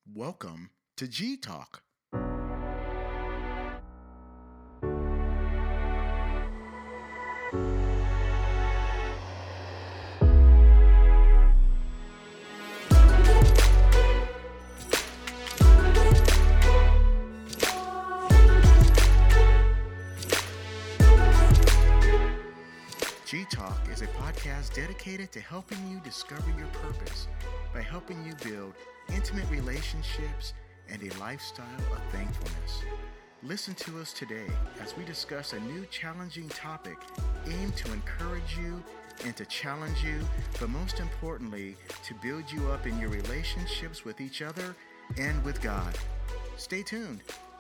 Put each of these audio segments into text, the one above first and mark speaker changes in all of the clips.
Speaker 1: Welcome to G Talk. G Talk is a podcast dedicated to helping you discover your purpose by helping you build intimate relationships and a lifestyle of thankfulness. Listen to us today as we discuss a new challenging topic aimed to encourage you and to challenge you, but most importantly, to build you up in your relationships with each other and with God. Stay tuned.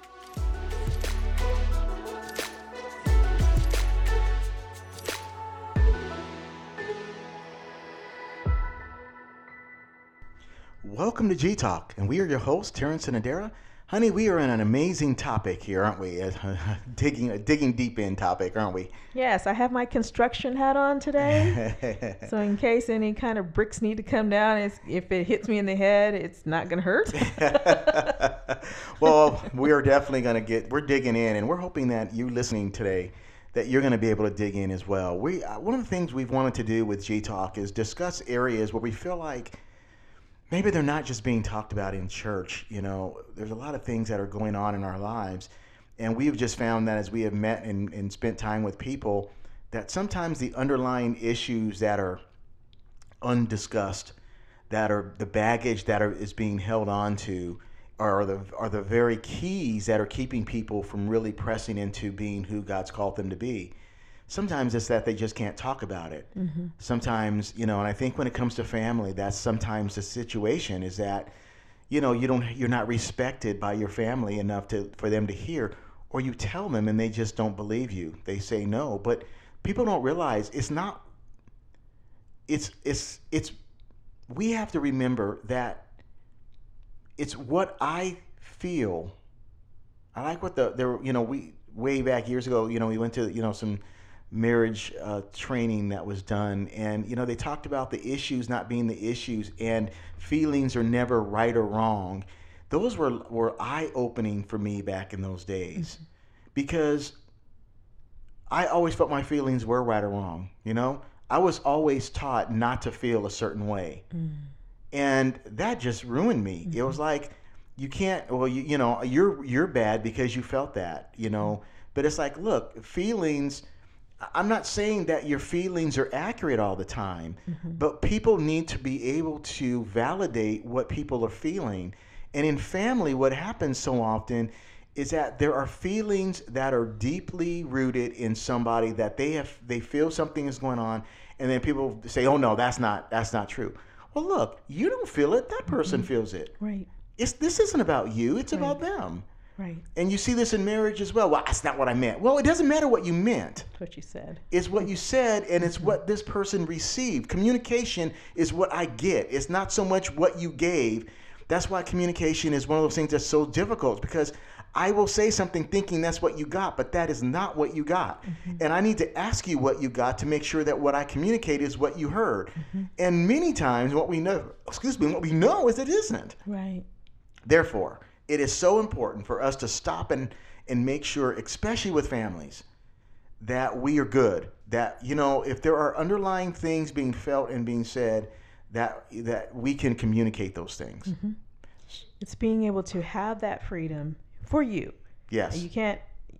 Speaker 1: Welcome to G Talk, and we are your hosts, Terrence and Adara. Honey, we are in an amazing topic here, aren't we? Digging deep in topic, aren't we?
Speaker 2: Yes, I have my construction hat on today. So in case any kind of bricks need to come down, if it hits me in the head, it's not going to hurt.
Speaker 1: Well, we are definitely we're digging in, and we're hoping that you listening today, that you're going to be able to dig in as well. One of the things we've wanted to do with G Talk is discuss areas where we feel like maybe they're not just being talked about in church. You know, there's a lot of things that are going on in our lives. And we've just found that as we have met and spent time with people, that sometimes the underlying issues that are undiscussed, that are the baggage that is being held on to, are the very keys that are keeping people from really pressing into being who God's called them to be. Sometimes it's that they just can't talk about it. Mm-hmm. Sometimes, and I think when it comes to family, that's sometimes the situation is that, you're not respected by your family enough for them to hear, or you tell them and they just don't believe you. They say no, but people don't realize we have to remember that it's what I feel. I like what we way back years ago, we went to, some marriage training that was done, and they talked about the issues not being the issues, and feelings are never right or wrong. Those were eye-opening for me back in those days, because I always felt my feelings were right or wrong. I was always taught not to feel a certain way, and that just ruined me. It was like, you can't, well, you're bad because you felt that, but it's like, look, feelings, I'm not saying that your feelings are accurate all the time, but people need to be able to validate what people are feeling. And in family, what happens so often is that there are feelings that are deeply rooted in somebody that they feel something is going on, and then people say, "Oh no, that's not true." Well, look, you don't feel it; that person feels it.
Speaker 2: Right.
Speaker 1: This isn't about you; it's about them.
Speaker 2: Right.
Speaker 1: And you see this in marriage as well. Well, that's not what I meant. Well, it doesn't matter what you meant.
Speaker 2: That's what you said.
Speaker 1: It's what you said, and it's what this person received. Communication is what I get. It's not so much what you gave. That's why communication is one of those things that's so difficult, because I will say something thinking that's what you got, but that is not what you got. And I need to ask you what you got to make sure that what I communicate is what you heard. And many times what we know is it isn't.
Speaker 2: Right.
Speaker 1: Therefore, it is so important for us to stop and make sure, especially with families, that we are good. That, if there are underlying things being felt and being said, that we can communicate those things.
Speaker 2: It's being able to have that freedom for you.
Speaker 1: Yes.
Speaker 2: You can't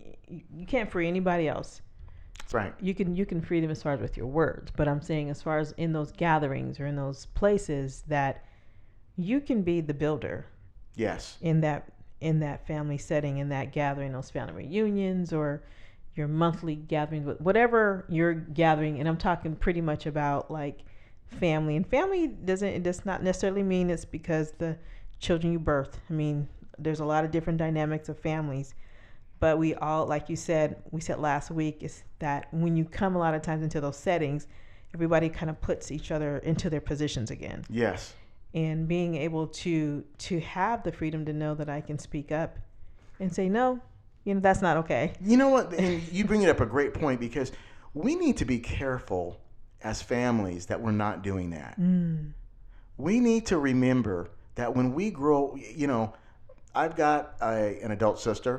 Speaker 2: free anybody else.
Speaker 1: That's right.
Speaker 2: You can free them as far as with your words, but I'm saying as far as in those gatherings or in those places that you can be the builder.
Speaker 1: Yes.
Speaker 2: In that family setting, in that gathering, those family reunions or your monthly gatherings, whatever you're gathering, and I'm talking pretty much about like family. And family does not necessarily mean it's because the children you birth. I mean, there's a lot of different dynamics of families, but we all, like we said last week, is that when you come a lot of times into those settings, everybody kind of puts each other into their positions again.
Speaker 1: Yes.
Speaker 2: And being able to have the freedom to know that I can speak up and say, no, that's not okay.
Speaker 1: You know what? And you bring it up a great point, because we need to be careful as families that we're not doing that. We need to remember that when we grow, I've got an adult sister,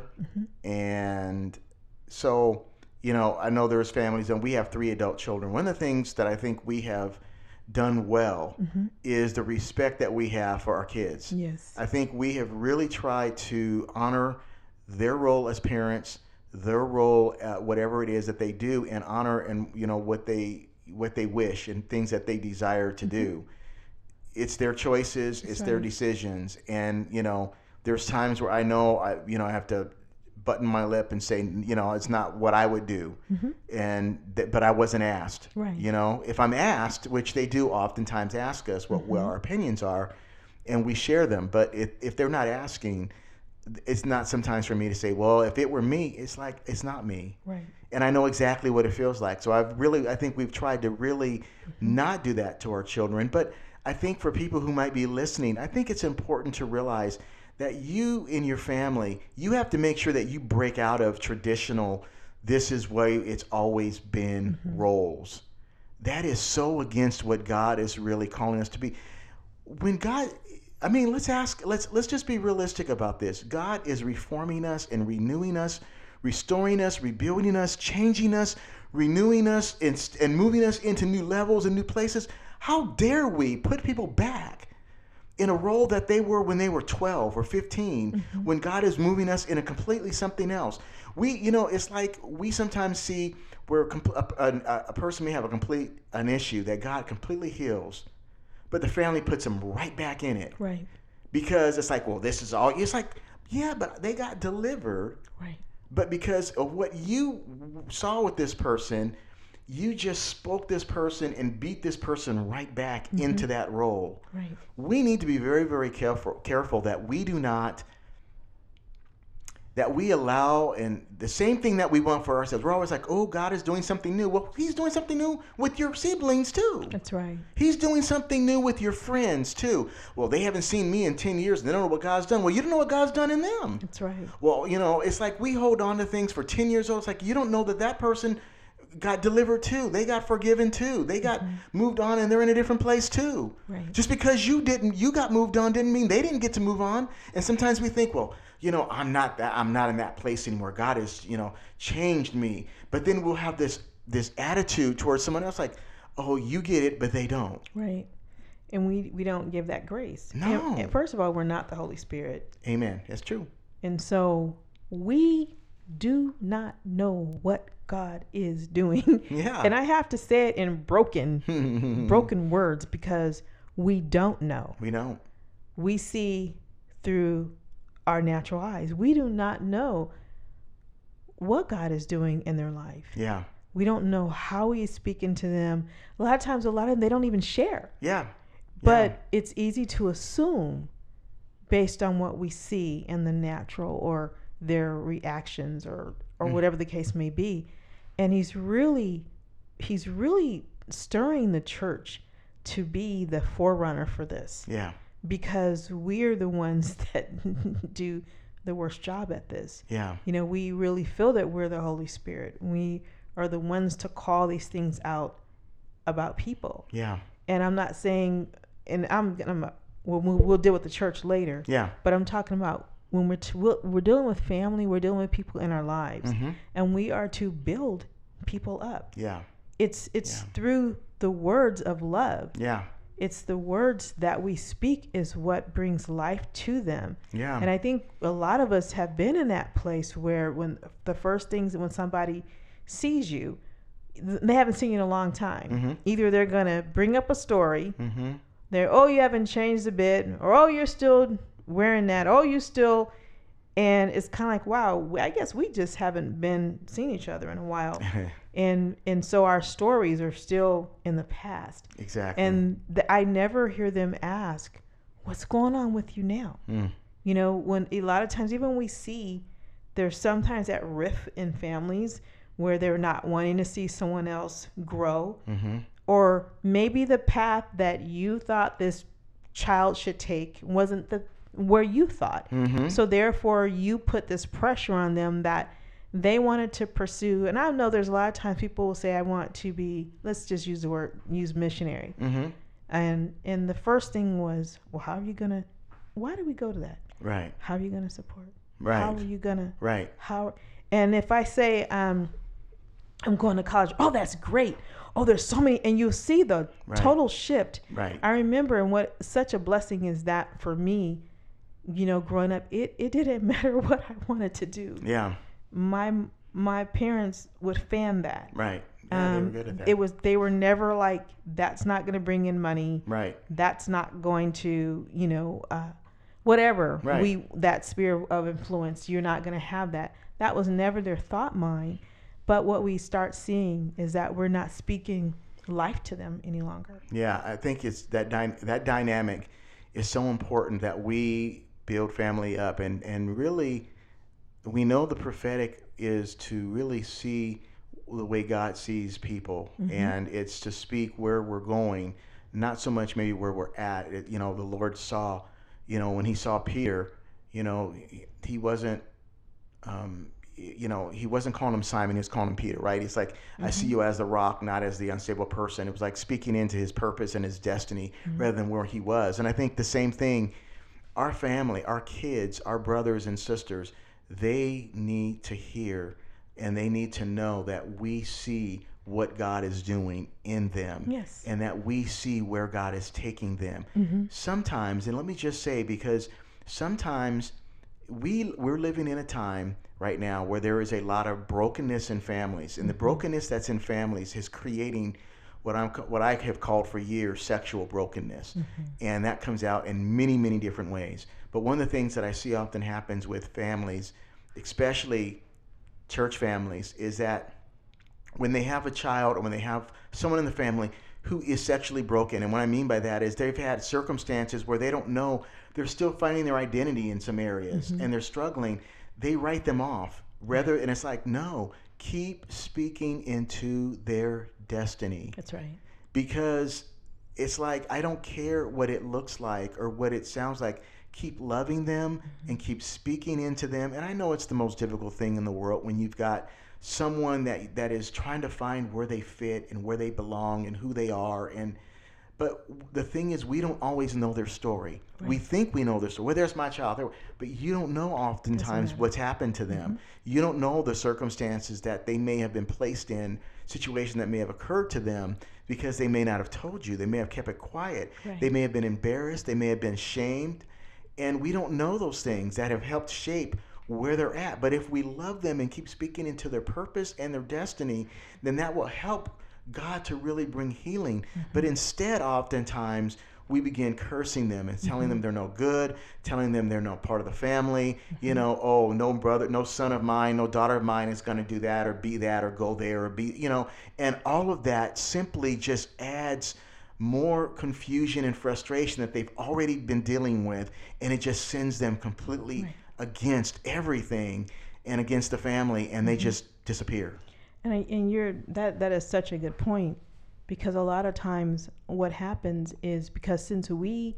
Speaker 1: and so, I know there's families, and we have 3 adult children. One of the things that I think we have done well is the respect that we have for our kids.
Speaker 2: Yes.
Speaker 1: I think we have really tried to honor their role as parents, their role at whatever it is that they do, and honor and what they wish and things that they desire to do. It's their choices, it's their decisions, and there's times where I know I have to button my lip and say, it's not what I would do, but I wasn't asked.
Speaker 2: Right.
Speaker 1: If I'm asked, which they do oftentimes ask us what our opinions are, and we share them. But if they're not asking, it's not sometimes for me to say, well, if it were me, it's like, it's not me.
Speaker 2: Right.
Speaker 1: And I know exactly what it feels like. So I think we've tried to really not do that to our children. But I think for people who might be listening, I think it's important to realize that you in your family, you have to make sure that you break out of traditional, this is way it's always been roles. That is so against what God is really calling us to be. When God, let's just be realistic about this. God is reforming us and renewing us, restoring us, rebuilding us, changing us, renewing us, and moving us into new levels and new places. How dare we put people back in a role that they were when they were 12 or 15, when God is moving us in a completely something else? It's like we sometimes see where a person may have an issue that God completely heals, but the family puts them right back in it.
Speaker 2: Right.
Speaker 1: Because it's like, well, this is all. It's like, yeah, but they got delivered.
Speaker 2: Right.
Speaker 1: But because of what you saw with this person, you just spoke this person and beat this person right back into that role.
Speaker 2: Right.
Speaker 1: We need to be very, very careful that we do not, that we allow, and the same thing that we want for ourselves. We're always like, oh, God is doing something new. Well, he's doing something new with your siblings too.
Speaker 2: That's right.
Speaker 1: He's doing something new with your friends too. Well, they haven't seen me in 10 years and they don't know what God's done. Well, you don't know what God's done in them.
Speaker 2: That's right.
Speaker 1: Well, it's like we hold on to things for 10 years old. It's like you don't know that person got delivered too. They got forgiven too. They got moved on and they're in a different place too.
Speaker 2: Right.
Speaker 1: Just because you got moved on didn't mean they didn't get to move on. And sometimes we think, well, I'm not in that place anymore. God has, changed me. But then we'll have this attitude towards someone else like, oh, you get it, but they don't.
Speaker 2: Right. And we don't give that grace.
Speaker 1: No.
Speaker 2: And first of all, we're not the Holy Spirit.
Speaker 1: Amen. That's true.
Speaker 2: And so we do not know what God is doing.
Speaker 1: Yeah.
Speaker 2: And I have to say it in broken words because we don't know.
Speaker 1: We don't.
Speaker 2: We see through our natural eyes. We do not know what God is doing in their life.
Speaker 1: Yeah.
Speaker 2: We don't know how he is speaking to them. A lot of them, they don't even share.
Speaker 1: Yeah.
Speaker 2: But it's easy to assume based on what we see in the natural or their reactions or whatever the case may be. And he's really stirring the church to be the forerunner for this.
Speaker 1: Yeah.
Speaker 2: Because we're the ones that do the worst job at this.
Speaker 1: Yeah.
Speaker 2: We really feel that we're the Holy Spirit. We are the ones to call these things out about people.
Speaker 1: Yeah.
Speaker 2: And I'm not saying, and we'll deal with the church later.
Speaker 1: Yeah.
Speaker 2: But I'm talking about when we're dealing with family, we're dealing with people in our lives, and we are to build people up.
Speaker 1: Yeah.
Speaker 2: It's through the words of love.
Speaker 1: Yeah.
Speaker 2: It's the words that we speak is what brings life to them.
Speaker 1: Yeah.
Speaker 2: And I think a lot of us have been in that place where when the first things, when somebody sees you, they haven't seen you in a long time. Either they're going to bring up a story, they're, oh, you haven't changed a bit, or, oh, you're still wearing that, oh, you still, and it's kind of like, wow, I guess we just haven't been seeing each other in a while. And so our stories are still in the past.
Speaker 1: Exactly.
Speaker 2: And I never hear them ask, what's going on with you now? When a lot of times, even we see there's sometimes that rift in families where they're not wanting to see someone else grow, or maybe the path that you thought this child should take wasn't where you thought. So therefore you put this pressure on them that they wanted to pursue. And I know there's a lot of times people will say, I want to be, let's just use missionary. And the first thing was, well, how are you going to why do we go to that?
Speaker 1: Right.
Speaker 2: How are you going to support?
Speaker 1: Right.
Speaker 2: How are you going to?
Speaker 1: Right.
Speaker 2: How? And if I say I'm going to college, oh, that's great. Oh, there's so many, and you see the total shift.
Speaker 1: Right.
Speaker 2: I remember, and what such a blessing is that for me, growing up, it didn't matter what I wanted to do.
Speaker 1: Yeah.
Speaker 2: My parents would fan that.
Speaker 1: Right. Yeah, they were good at that.
Speaker 2: They were never like, that's not going to bring in money.
Speaker 1: Right.
Speaker 2: That's not going to, whatever.
Speaker 1: Right.
Speaker 2: That sphere of influence, you're not going to have that. That was never their thought mind. But what we start seeing is that we're not speaking life to them any longer.
Speaker 1: Yeah, I think it's that dynamic is so important, that we build family up, and really we know the prophetic is to really see the way God sees people, and it's to speak where we're going, not so much maybe where we're at. The Lord saw, when he saw Peter, he wasn't he wasn't calling him Simon, he was calling him Peter, right? He's like, I see you as the rock, not as the unstable person. It was like speaking into his purpose and his destiny rather than where he was. And I think the same thing, our family, our kids, our brothers and sisters, they need to hear and they need to know that we see what God is doing in them.
Speaker 2: Yes.
Speaker 1: And that we see where God is taking them. Sometimes, and let me just say, because sometimes we're living in a time right now where there is a lot of brokenness in families, and the brokenness that's in families is creating what I have called for years sexual brokenness, and that comes out in many, many different ways. But one of the things that I see often happens with families, especially church families, is that when they have a child or when they have someone in the family who is sexually broken, and what I mean by that is they've had circumstances where they don't know, they're still finding their identity in some areas and they're struggling, they write them off and it's like, no, keep speaking into their destiny.
Speaker 2: That's right.
Speaker 1: Because it's like, I don't care what it looks like or what it sounds like. Keep loving them and keep speaking into them. And I know it's the most difficult thing in the world when you've got someone that is trying to find where they fit and where they belong and who they are. But the thing is, we don't always know their story. Right. We think we know their story. Well, there's my child. But you don't know oftentimes what's happened to them. You don't know the circumstances that they may have been placed in, situation that may have occurred to them, because they may not have told you. They may have kept it quiet. Right. They may have been embarrassed. They may have been shamed. And we don't know those things that have helped shape where they're at. But if we love them and keep speaking into their purpose and their destiny, then that will help God to really bring healing. But instead, oftentimes, we begin cursing them and telling them they're no good, telling them they're no part of the family. Oh, no brother, no son of mine, no daughter of mine is going to do that or be that or go there or be, and all of that simply just adds more confusion and frustration that they've already been dealing with, and it just sends them completely against everything and against the family, and they just disappear.
Speaker 2: And that is such a good point, because a lot of times what happens is, because since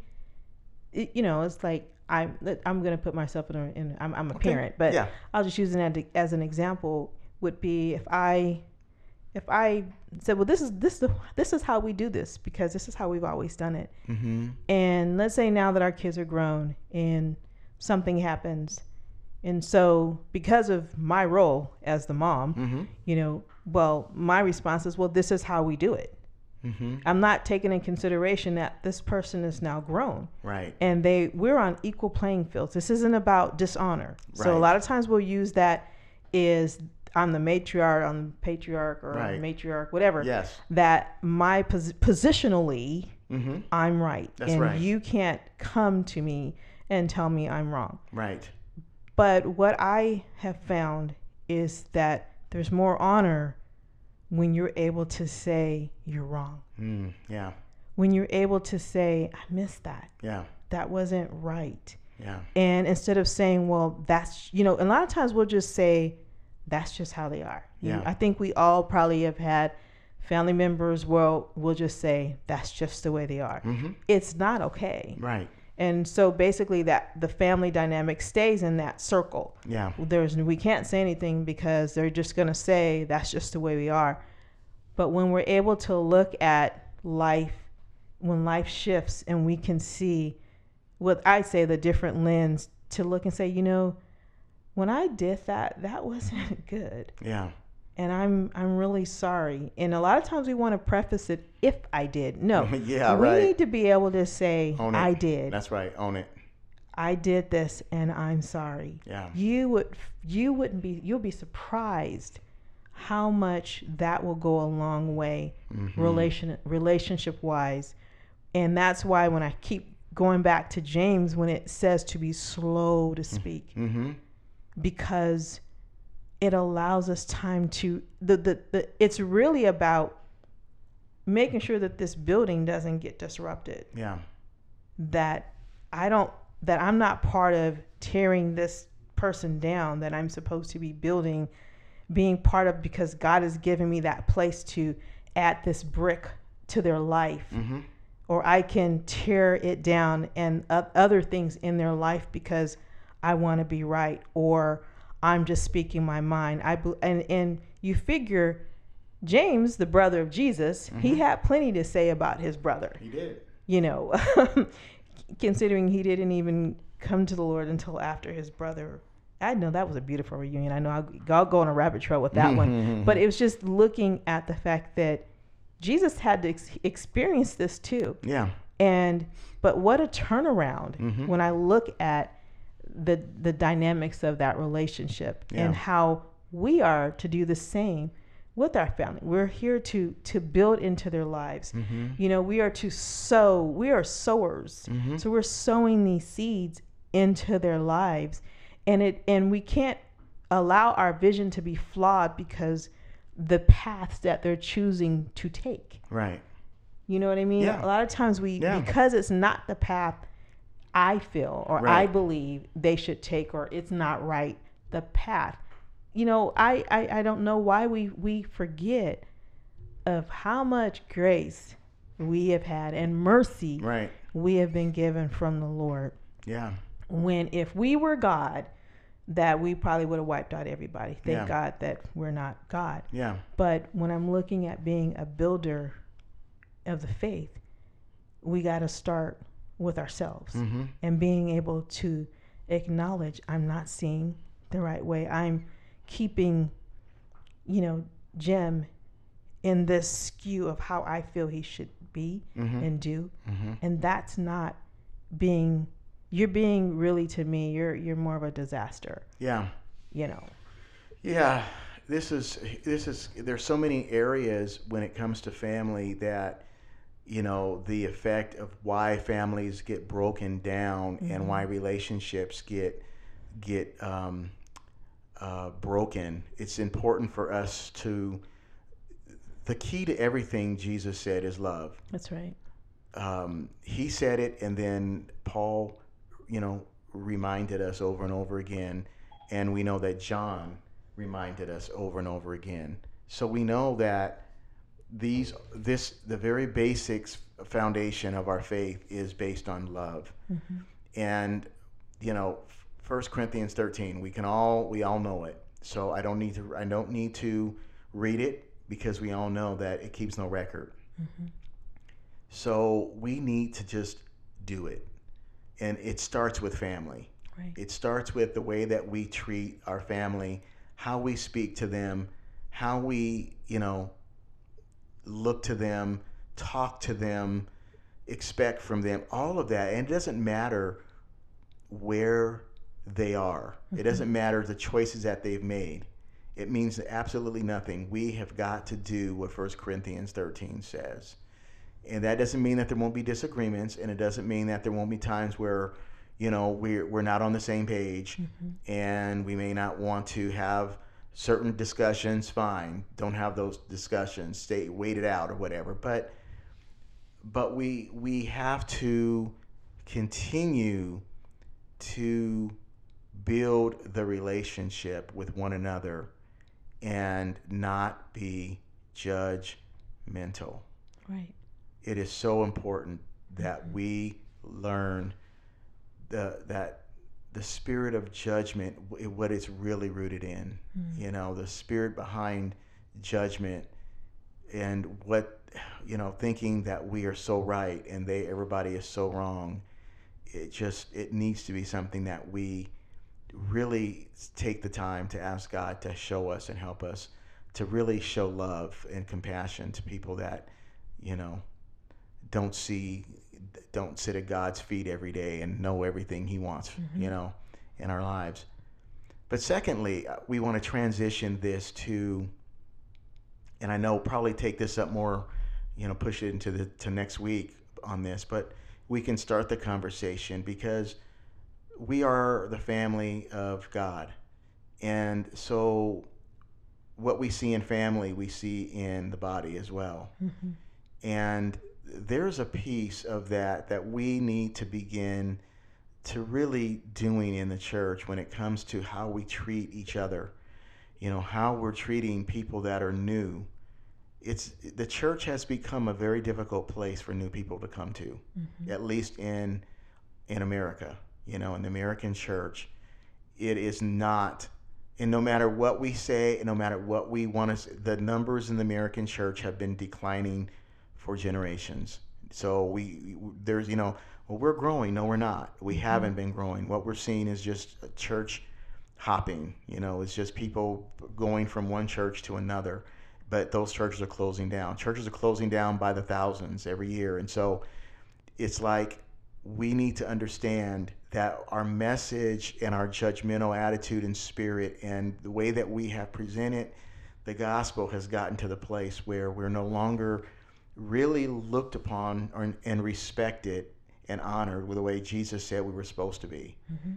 Speaker 2: it's like I'm going to put myself in I'm a parent, but I'll just use it as an example. Would be if I said, well, this is how we do this, because this is how we've always done it. And let's say now that our kids are grown and something happens, and so because of my role as the mom, my response is, well, this is how we do it. I'm not taking in consideration that this person is now grown, right? And we're on equal playing fields. This isn't about dishonor. Right. So a lot of times we'll use that is, I'm the matriarch, I'm the patriarch, or I'm the matriarch, whatever. Yes. That my positionally, I'm right. That's and right. You can't come to me and tell me I'm wrong. Right. But what I have found is that there's more honor when you're able to say you're wrong. Yeah. When you're able to say, I missed that. Yeah. That wasn't right. Yeah. And instead of saying, well, that's, a lot of times we'll just say, that's just how they are. Yeah. I think we all probably have had family members where we'll just say, that's just the way they are. It's not okay. Right. And so basically that the family dynamic stays in that circle. Yeah. We can't say anything because they're just going to say that's just the way we are. But when we're able to look at life, when life shifts and we can see, what I say, the different lens to look and say, when I did that, that wasn't good.
Speaker 1: Yeah.
Speaker 2: And I'm really sorry. And a lot of times we want to preface it, if I did. No.
Speaker 1: Yeah,
Speaker 2: we
Speaker 1: right.
Speaker 2: need to be able to say,
Speaker 1: Own it.
Speaker 2: I did.
Speaker 1: That's right. Own it.
Speaker 2: I did this and I'm sorry.
Speaker 1: Yeah.
Speaker 2: You'll be surprised how much that will go a long way relationship wise. And that's why when I keep going back to James, when it says to be slow to speak, because it allows us time to it's really about making sure that this building doesn't get disrupted.
Speaker 1: Yeah.
Speaker 2: That I'm not part of tearing this person down, that I'm supposed to be being part of, because God has given me that place to add this brick to their life. Or I can tear it down and other things in their life because I want to be right, or I'm just speaking my mind. And you figure James, the brother of Jesus, he had plenty to say about his brother.
Speaker 1: He did.
Speaker 2: Considering he didn't even come to the Lord until after his brother. I know that was a beautiful reunion. I know I'll go on a rabbit trail with that one. But it was just looking at the fact that Jesus had to experience this too.
Speaker 1: Yeah.
Speaker 2: But what a turnaround when I look at the dynamics of that relationship and how we are to do the same with our family. We're here to build into their lives. We are to sow. We are sowers. So we're sowing these seeds into their lives, and we can't allow our vision to be flawed because the paths that they're choosing to take.
Speaker 1: Right.
Speaker 2: You know what I mean?
Speaker 1: Yeah.
Speaker 2: A lot of times because it's not the path I feel or
Speaker 1: Right.
Speaker 2: I believe they should take, or it's not right, the path. I don't know why we forget of how much grace we have had and mercy
Speaker 1: Right.
Speaker 2: we have been given from the Lord.
Speaker 1: Yeah.
Speaker 2: When if we were God, that we probably would have wiped out everybody. Thank
Speaker 1: Yeah.
Speaker 2: God that we're not God.
Speaker 1: Yeah.
Speaker 2: But when I'm looking at being a builder of the faith, we got to start with ourselves and being able to acknowledge I'm not seeing the right way. I'm keeping, Jem in this skew of how I feel he should be and do. And that's not you're being really, to me, you're more of a disaster.
Speaker 1: Yeah.
Speaker 2: Yeah.
Speaker 1: This is there's so many areas when it comes to family that the effect of why families get broken down and why relationships get broken. It's important for us the key to everything Jesus said is love.
Speaker 2: That's right.
Speaker 1: He said it, and then Paul reminded us over and over again, and we know that John reminded us over and over again. So we know that the very basics foundation of our faith is based on love. And 1 Corinthians 13, we all know it. So I don't need to read it, because we all know that it keeps no record. So we need to just do it. And it starts with family.
Speaker 2: Right.
Speaker 1: It starts with the way that we treat our family, how we speak to them, how we, look to them, talk to them, expect from them, all of that. And it doesn't matter where they are. It doesn't matter the choices that they've made. It means absolutely nothing. We have got to do what 1 Corinthians 13 says. And that doesn't mean that there won't be disagreements, and it doesn't mean that there won't be times where, we're not on the same page, and we may not want to have certain discussions. Fine, don't have those discussions. Wait it out or whatever. But we have to continue to build the relationship with one another and not be judgmental.
Speaker 2: Right.
Speaker 1: It is so important that we learn that the spirit of judgment, what it's really rooted in, the spirit behind judgment, and what, thinking that we are so right and everybody is so wrong, it needs to be something that we really take the time to ask God to show us and help us to really show love and compassion to people that, you know, don't see, don't sit at God's feet every day and know everything He wants, you know, in our lives. But secondly, we want to transition this to, and I know probably take this up more, you know, push it into to next week on this, but we can start the conversation because we are the family of God. And so what we see in family, we see in the body as well. And there's a piece of that we need to begin to really doing in the church when it comes to how we treat each other, you know, how we're treating people that are new. The church has become a very difficult place for new people to come to, at least in America. You know, in the American church, it is not, and no matter what we say, and no matter what we want to, the numbers in the American church have been declining for generations. So there's, you know, well, we're growing. No, we're not. We haven't been growing. What we're seeing is just a church hopping. You know, it's just people going from one church to another. But those churches are closing down. Churches are closing down by the thousands every year. And so it's like we need to understand that our message and our judgmental attitude and spirit and the way that we have presented the gospel has gotten to the place where we're no longer really looked upon and respected and honored with the way Jesus said we were supposed to be.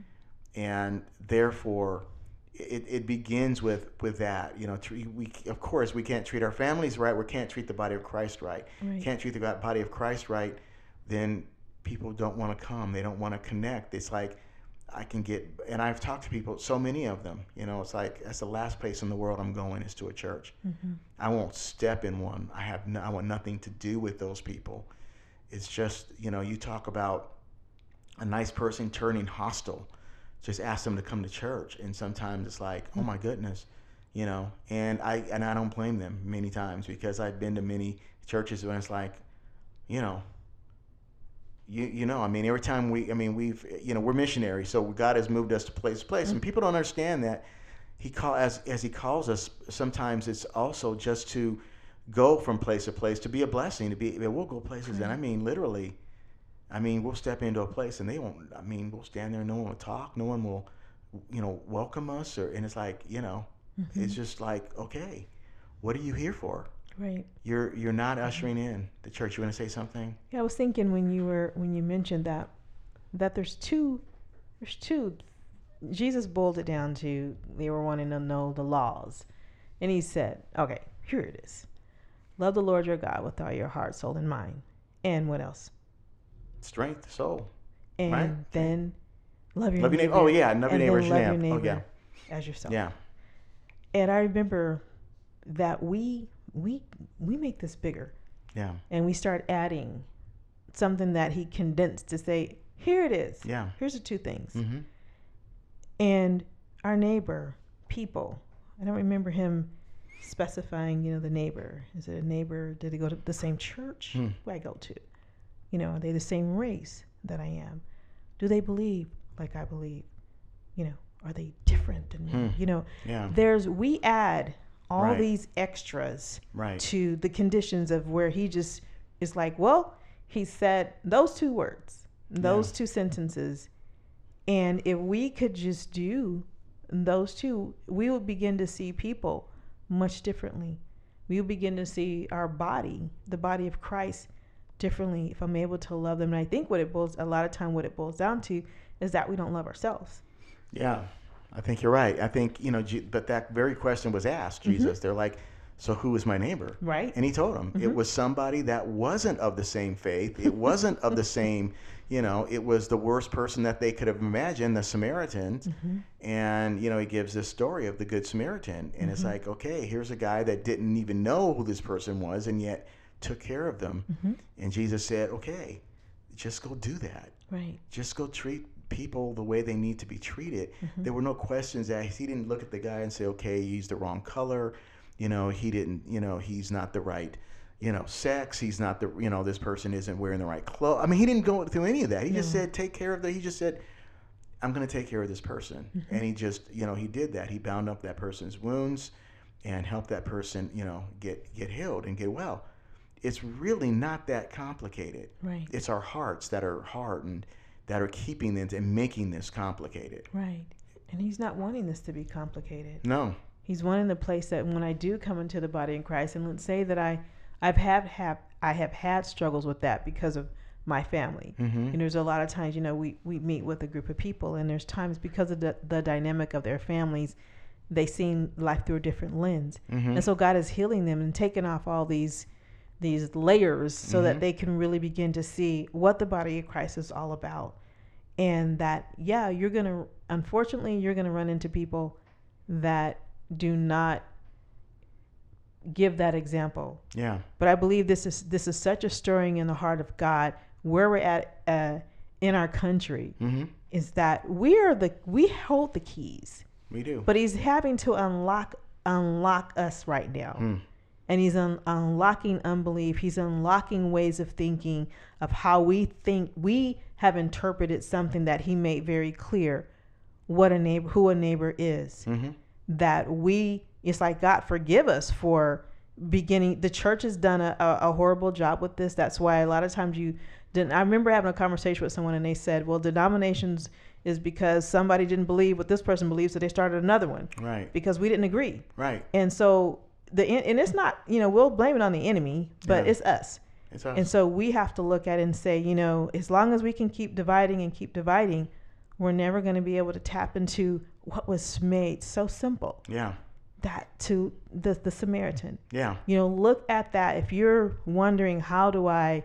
Speaker 1: And therefore, it begins with that. You know, we of course we can't treat our families right. We can't treat the body of Christ right. Can't treat the body of Christ right. Then people don't want to come. They don't want to connect. It's like I can get, and I've talked to people, so many of them. You know, it's like that's the last place in the world I'm going is to a church. I won't step in one. I want nothing to do with those people. It's just, you know, you talk about a nice person turning hostile. Just ask them to come to church, and sometimes it's like, oh my goodness, you know. And I don't blame them many times because I've been to many churches when it's like, you know, you know, I mean, every time we've, you know, we're missionaries, so God has moved us to place to place, and people don't understand that as He calls us. Sometimes it's also just to go from place to place to be a blessing. We'll go places, and I mean literally. I mean, we'll step into a place and they won't, I mean, we'll stand there and no one will talk. No one will, you know, welcome us. And it's like, you know, it's just like, okay, what are you here for?
Speaker 2: Right.
Speaker 1: You're not ushering in the church. You want to say something?
Speaker 2: Yeah, I was thinking when you mentioned that there's two, Jesus boiled it down to, they were wanting to know the laws. And He said, okay, here it is. Love the Lord your God with all your heart, soul, and mind. And what else?
Speaker 1: Strength, soul.
Speaker 2: And
Speaker 1: right?
Speaker 2: then love your neighbor.
Speaker 1: Oh yeah, love your neighbor as
Speaker 2: your
Speaker 1: neighbor. Oh yeah.
Speaker 2: As yourself.
Speaker 1: Yeah.
Speaker 2: And I remember that we make this bigger.
Speaker 1: Yeah.
Speaker 2: And we start adding something that He condensed to say, here it is.
Speaker 1: Yeah.
Speaker 2: Here's the two things. And our neighbor, people. I don't remember Him specifying, you know, the neighbor. Is it a neighbor? Did they go to the same church who I go to? You know, are they the same race that I am? Do they believe like I believe? You know, are they different than me? You know, we add all these extras to the conditions of where He just is like, well, He said those two words, those two sentences. And if we could just do those two, we would begin to see people much differently. We would begin to see our body, the body of Christ, differently if I'm able to love them. And I think what it boils down to is that we don't love ourselves.
Speaker 1: Yeah, I think you're right. I think, you know, but that very question was asked Jesus. They're like, so who is my neighbor?
Speaker 2: Right.
Speaker 1: And He told them it was somebody that wasn't of the same faith. It wasn't of the same, you know, it was the worst person that they could have imagined, the Samaritans. And, you know, He gives this story of the Good Samaritan. And it's like, okay, here's a guy that didn't even know who this person was and yet took care of them. And Jesus said, okay, just go do that.
Speaker 2: Right.
Speaker 1: Just go treat people the way they need to be treated. There were no questions asked. He didn't look at the guy and say, okay, he's the wrong color. You know, he didn't, you know, he's not the right, sex. He's not this person isn't wearing the right clothes. I mean, he didn't go through any of that. He just said, take care of he just said, I'm going to take care of this person. Mm-hmm. And he just, he did that. He bound up that person's wounds and helped that person, get healed and get well. It's really not that complicated.
Speaker 2: Right.
Speaker 1: It's our hearts that are hardened, that are keeping this and making this complicated.
Speaker 2: Right. And he's not wanting this to be complicated.
Speaker 1: No.
Speaker 2: He's wanting the place that when I do come into the body of Christ, and let's say that I have had struggles with that because of my family.
Speaker 1: Mm-hmm.
Speaker 2: And there's a lot of times, we meet with a group of people, and there's times because of the dynamic of their families, they see life through a different lens.
Speaker 1: Mm-hmm.
Speaker 2: And so God is healing them and taking off all these layers so
Speaker 1: mm-hmm.
Speaker 2: that they can really begin to see what the body of Christ is all about. And that, unfortunately, you're going to run into people that do not give that example.
Speaker 1: Yeah.
Speaker 2: But I believe this is such a stirring in the heart of God where we're at in our country,
Speaker 1: mm-hmm.
Speaker 2: is that we hold the keys.
Speaker 1: We do.
Speaker 2: But he's having to unlock us right now.
Speaker 1: Mm.
Speaker 2: And he's unlocking unbelief. He's unlocking ways of thinking of how we think. We have interpreted something that he made very clear who a neighbor is.
Speaker 1: Mm-hmm.
Speaker 2: That it's like, God, forgive us for beginning. The church has done a horrible job with this. That's why a lot of times I remember having a conversation with someone and they said, well, denominations is because somebody didn't believe what this person believes, so they started another one.
Speaker 1: Right.
Speaker 2: Because we didn't agree.
Speaker 1: Right.
Speaker 2: And so and it's not, we'll blame it on the enemy, but it's us.
Speaker 1: It's us.
Speaker 2: And so we have to look at it and say, as long as we can keep dividing, we're never going to be able to tap into what was made so simple.
Speaker 1: Yeah.
Speaker 2: That to the Samaritan.
Speaker 1: Yeah.
Speaker 2: Look at that. If you're wondering how do I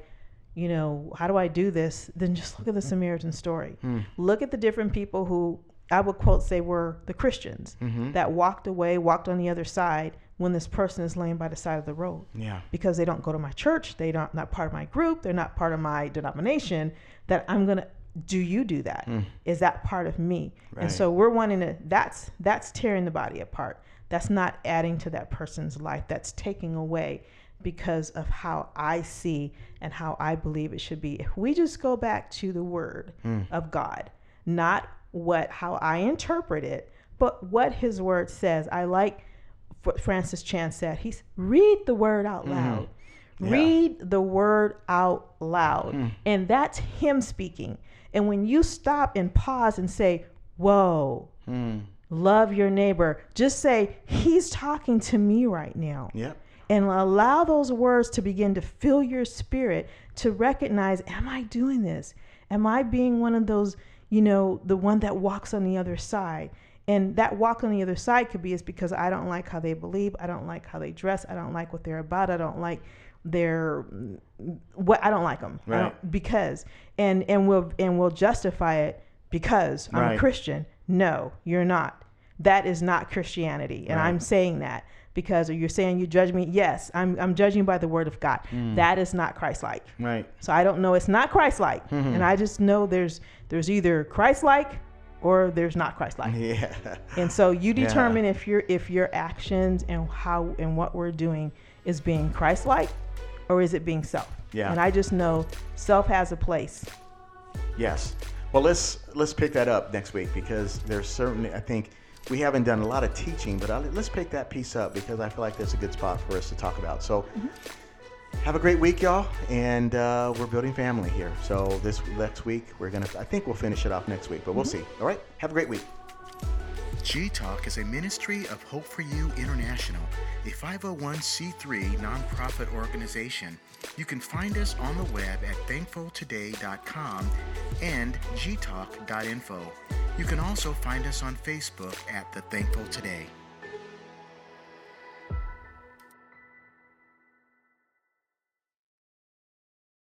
Speaker 2: do this, then just look at the Samaritan story. Look at the different people who I would quote say were the Christians
Speaker 1: mm-hmm.
Speaker 2: that walked on the other side when this person is laying by the side of the road.
Speaker 1: Yeah.
Speaker 2: Because they don't go to my church, not part of my group, they're not part of my denomination, that I'm going to, do you do that? Is that part of me?
Speaker 1: Right.
Speaker 2: And so we're wanting to, that's tearing the body apart. That's not adding to that person's life. That's taking away because of how I see and how I believe it should be. If we just go back to the word of God, not how I interpret it, but what his word says. I like what Francis Chan said. Read the word out loud.
Speaker 1: Yeah.
Speaker 2: Read the word out loud. And that's him speaking. And when you stop and pause and say, whoa, love your neighbor, just say, he's talking to me right now.
Speaker 1: Yep.
Speaker 2: And allow those words to begin to fill your spirit to recognize, am I doing this? Am I being one of those, the one that walks on the other side? And that walk on the other side could be is because I don't like how they believe. I don't like how they dress. I don't like what they're about. I don't like I don't like them.
Speaker 1: Right.
Speaker 2: And we'll justify it because I'm a Christian. No, you're not. That is not Christianity. And I'm saying that because you're saying you judge me. Yes, I'm judging by the word of God. That is not Christ-like.
Speaker 1: Right.
Speaker 2: So I don't know. It's not Christ-like. And I just know there's either Christ-like or there's not Christ-like.
Speaker 1: Yeah.
Speaker 2: And so you determine if your actions and what we're doing is being Christ-like or is it being self.
Speaker 1: Yeah.
Speaker 2: And I just know self has a place.
Speaker 1: Yes. Well, let's pick that up next week because there's certainly, I think we haven't done a lot of teaching, but let's pick that piece up because I feel like that's a good spot for us to talk about. So have a great week, y'all. And we're building family here. So this next week, I think we'll finish it off next week, but we'll see. All right. Have a great week. G-Talk is a ministry of Hope for You International, a 501c3 nonprofit organization. You can find us on the web at thankfultoday.com and gtalk.info. You can also find us on Facebook at The Thankful Today.